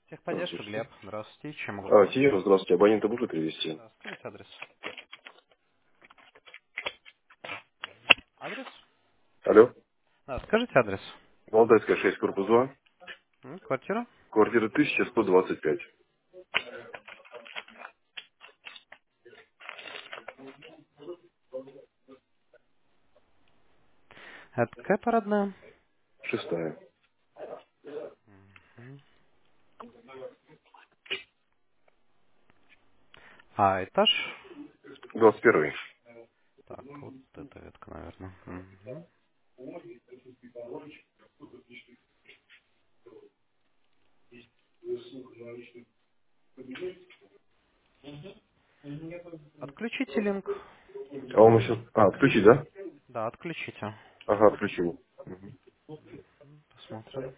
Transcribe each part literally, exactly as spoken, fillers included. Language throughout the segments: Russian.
А, Техподдержка, слушайте. Глеб. Здравствуйте. Чем могу А, помочь? Тиера, здравствуйте. Абонента можно перевести? Да, скажите адрес. Адрес? Алло. Да, скажите адрес. Валдайская шесть, корпус два. М, Квартира? Квартира тысяча сто двадцать пять. Это какая парадная? Шестая. М. А, этаж? Двадцать первый. Так, вот эта ветка, наверное. Мгм. Отключите линк. А он еще... А, отключить, да? Да, отключите. Ага, отключил. Посмотрим.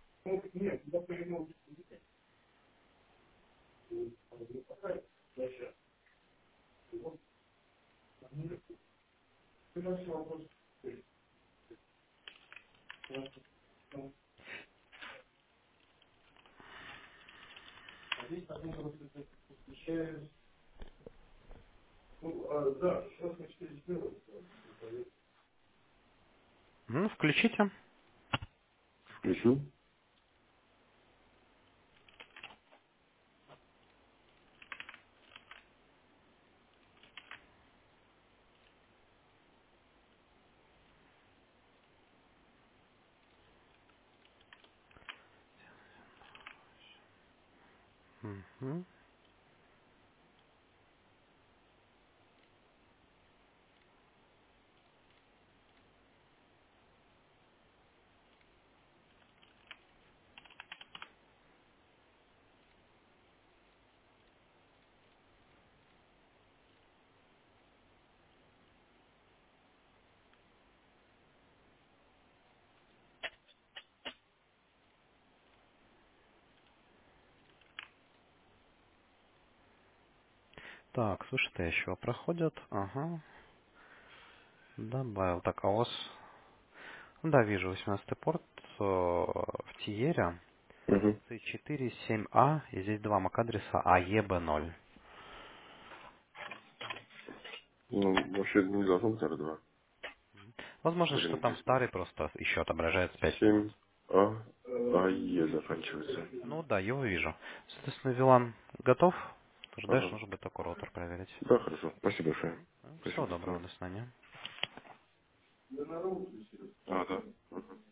М, Включите. Включил. Мгм. Так, слушай, еще проходят. Ага. Добавил. Так, а у вас... Да, вижу, восемнадцатый порт э, в Тиере. Угу. С четыре семь а, и здесь два мак-адреса а е бэ ноль. Ну, вообще не должно быть эр два. Возможно, что Блин. там старый просто еще отображается пять минут. семь а, а е заканчивается. Ну да, его вижу. Соответственно, Вилан готов. Тоже дальше Ага. нужно будет только роутер проверить. Да, хорошо. Спасибо большое. Всего Спасибо. доброго, до свидания. А, да.